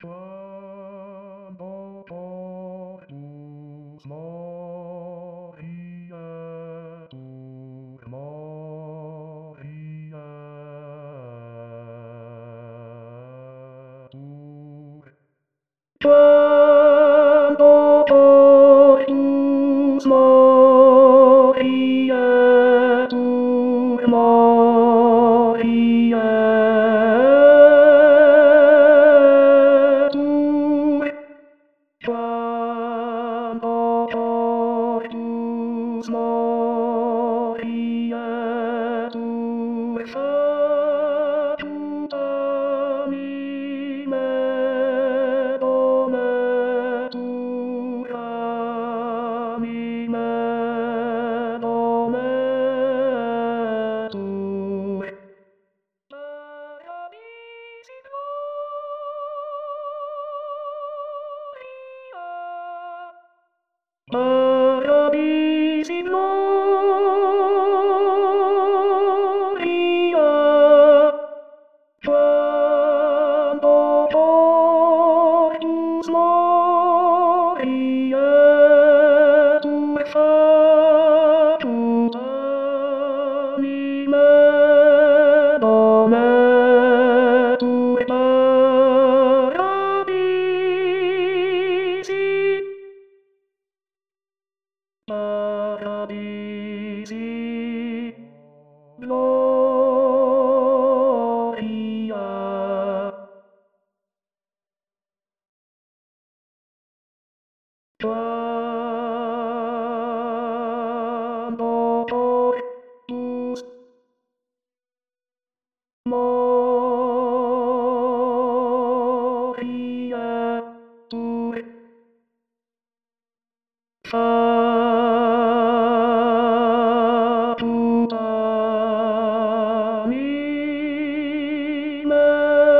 Quando totus moria, tu moria, tu. Quando totus moria, tu moria, tu. Quando totus moria, tu faciutam ime Dome, tu am ime Dome, tu. Maria misit gloria, Maria misit gloria, quando totus moria, tu faciutam ime Dome, tu Maria misit. Paradisi gloria, quando totus moria, tu faciutam ime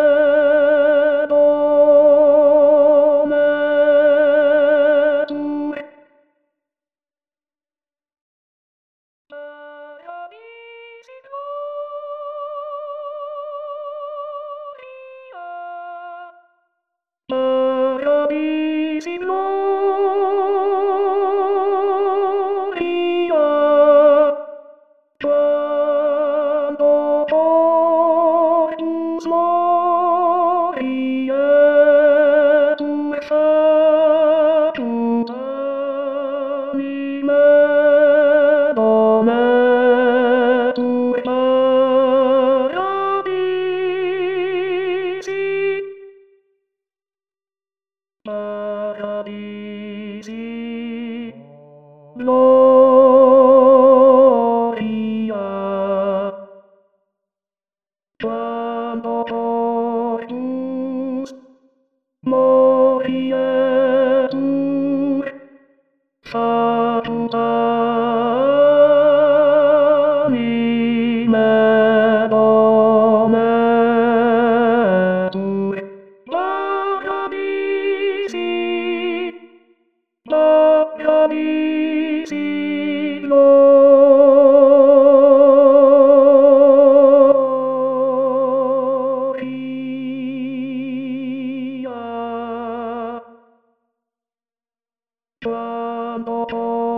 Dome, tu. Maria misit gloria, Maria misit gloria, quando totus moria, tu faciutam ime Dome, tu Maria misit. Paradisi gloria, quando totus moria, tu faciutam ime Dome, tu. Maria misit, Maria misit gloria, quando